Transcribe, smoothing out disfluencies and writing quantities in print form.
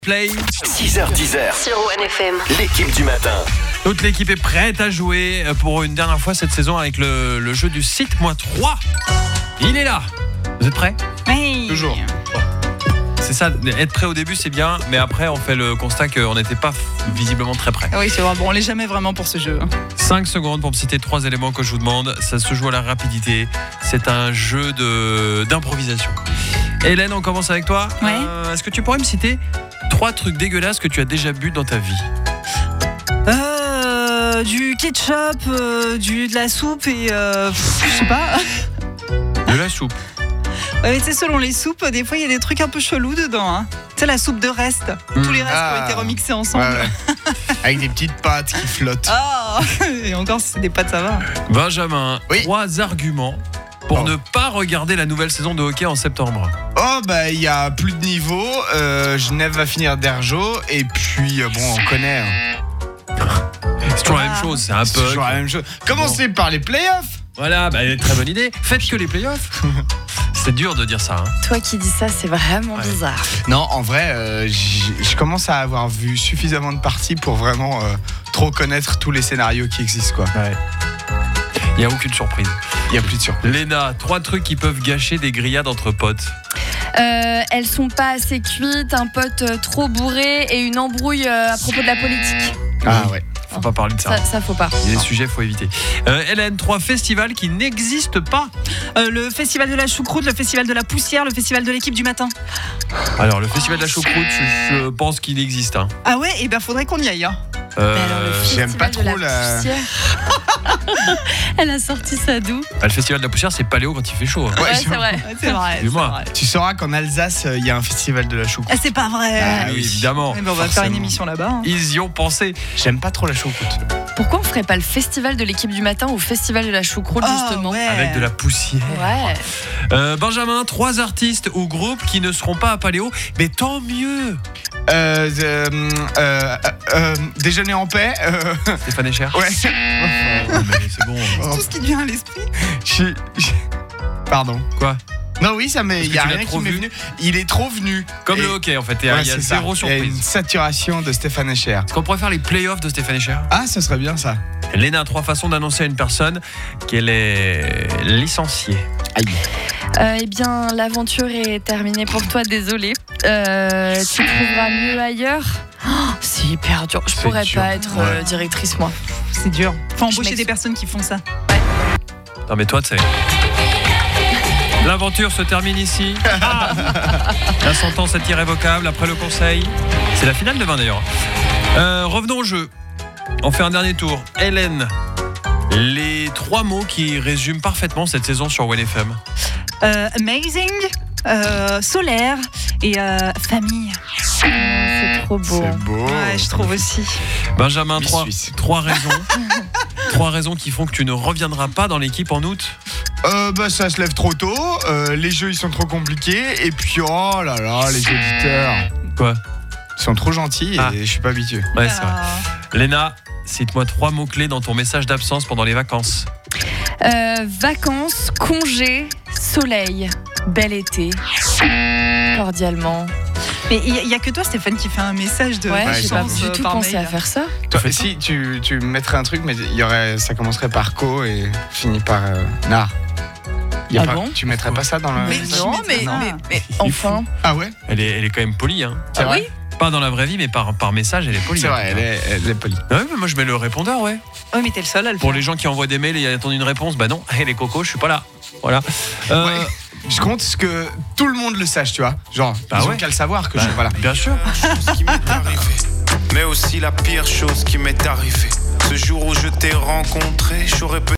Play 6h10 sur ONFM. l'équipe du matin. Toute l'équipe est prête à jouer pour une dernière fois cette saison avec le jeu du Cite-moi 3. Il est là. Vous êtes prêts? Oui. Toujours. C'est ça, être prêt au début c'est bien, mais après on fait le constat qu'on n'était pas visiblement très prêt. Oui, c'est vrai. Bon, on l'est jamais vraiment pour ce jeu. 5 secondes pour me citer 3 éléments que je vous demande. Ça se joue à la rapidité. C'est un jeu d'improvisation. Hélène, on commence avec toi. Ouais. Est-ce que tu pourrais me citer 3 trucs dégueulasses que tu as déjà bu dans ta vie? Du ketchup, de la soupe et je sais pas. De la soupe. Ouais, mais tu sais, selon les soupes, des fois il y a des trucs un peu chelous dedans. Hein. Tu sais, la soupe de reste. Tous les restes qui ont été remixés ensemble. Ouais. Avec des petites pâtes qui flottent. Ah. Et encore, si c'est des pâtes, ça va. Benjamin, Oui. 3 arguments pour ne pas regarder la nouvelle saison de hockey en septembre. Oh bah il y a plus de niveau, Genève va finir d'Erjo et puis bon on connaît. C'est toujours la même chose, c'est un C'est peu. toujours la même chose. Commencez par les playoffs. Voilà, très bonne idée. Faites que les playoffs. C'est dur de dire ça. Hein. Toi qui dis ça, c'est vraiment bizarre. Non en vrai je commence à avoir vu suffisamment de parties pour vraiment trop connaître tous les scénarios qui existent quoi. Ouais. Il n'y a aucune surprise. Il y a plus de surprise. Léna, 3 trucs qui peuvent gâcher des grillades entre potes. Elles sont pas assez cuites, un pote trop bourré et une embrouille à propos de la politique. Ah ouais. Faut pas parler de ça. Ça faut pas. Il y a des sujets, faut éviter. Hélène, 3 festivals qui n'existent pas. Le festival de la choucroute, le festival de la poussière, le festival de l'équipe du matin. Alors, le festival de la choucroute, je pense qu'il existe. Hein. Ah ouais, et ben faudrait qu'on y aille. Hein. Mais alors, le j'aime pas festival trop de la- poussière. Elle a sorti ça d'où? Le festival de la poussière, c'est paléo quand il fait chaud. Hein. Ouais, je- c'est vrai. C'est vrai. Dis-moi. c'est vrai. Tu sauras qu'en Alsace il y a un festival de la choucroute. Ah, c'est pas vrai. Ah oui, oui. évidemment. Eh ben, on va faire forcément. une émission là-bas. Hein. Ils y ont pensé. J'aime pas trop la choucroute. Pourquoi on ferait pas le festival de l'équipe du matin ou festival de la choucroute justement? ouais. Avec de la poussière. Ouais. Benjamin, 3 artistes ou groupes qui ne seront pas à Paléo, mais tant mieux. Déjeuner en paix. Stéphane Echer. Ouais. Mais c'est bon. Tout ce qui te vient à l'esprit. Pardon. Quoi? Non, oui, ça m'est. Parce Il que y a tu l'as rien trop qui m'est vu. venu. Il est trop venu. Comme Et- le hockey, en fait. Il y a Ouais, c'est ça. zéro Il y a une surprise. saturation de Stéphane Echer. Est-ce qu'on pourrait faire les playoffs de Stéphane Echer? Ah, ça serait bien ça. Léna, 3 façons d'annoncer à une personne qu'elle est licenciée. Eh bien, l'aventure est terminée pour toi, désolé. Tu trouveras mieux ailleurs. Oh, c'est hyper dur. Je C'est pourrais dur. pas être Ouais. directrice, moi. C'est dur. Faut embaucher m'excuse. des personnes qui font ça. Non, mais toi, tu sais. L'aventure se termine ici. La sentence est irrévocable après le conseil. C'est la finale demain d'ailleurs. Revenons au jeu. On fait un dernier tour. Hélène, les 3 mots qui résument parfaitement cette saison sur ONFM. Amazing, solaire et famille. C'est trop beau. C'est beau. Ouais, je trouve aussi. Benjamin, Miss 3 Suisse. raisons. 3 raisons qui font que tu ne reviendras pas dans l'équipe en août. Bah, ça se lève trop tôt. Les jeux, ils sont trop compliqués. Et puis, oh là là, les auditeurs. Quoi? Ils sont trop gentils et Ah. je suis pas habitué. Ouais, c'est vrai. Ah. Léna, cite-moi 3 mots-clés dans ton message d'absence pendant les vacances. Vacances, congés, soleil, bel été. Cordialement. Mais il y a que toi, Stéphane, qui fait un message de Ouais, Ouais, j'ai ils pas sont du tout par pensé mail. à faire ça. Toi, fais si, tu mettrais un truc, mais ça commencerait par co et finit par nar. Ah bon? Tu mettrais pas ça dans le. Mais Non, je mettrais ça. mais enfin. Ah ouais? Elle est quand même polie, hein. C'est Ah vrai? Pas dans la vraie vie, mais par message, elle est polie. C'est en vrai, tout cas. elle est polie. Ouais, mais moi je mets le répondeur, ouais. Ouais, mais t'es le seul à le Pour faire. les gens qui envoient des mails et attendent une réponse, bah non, les cocos, je suis pas là. Voilà. Ouais. Je compte ce que tout le monde le sache, tu vois. Genre, Bah ils ont ouais. qu'à le savoir que je suis pas là. Bien sûr. Ce qui m'est arrivé, mais aussi la pire chose qui m'est arrivée. Ce jour où je t'ai rencontré, j'aurais peut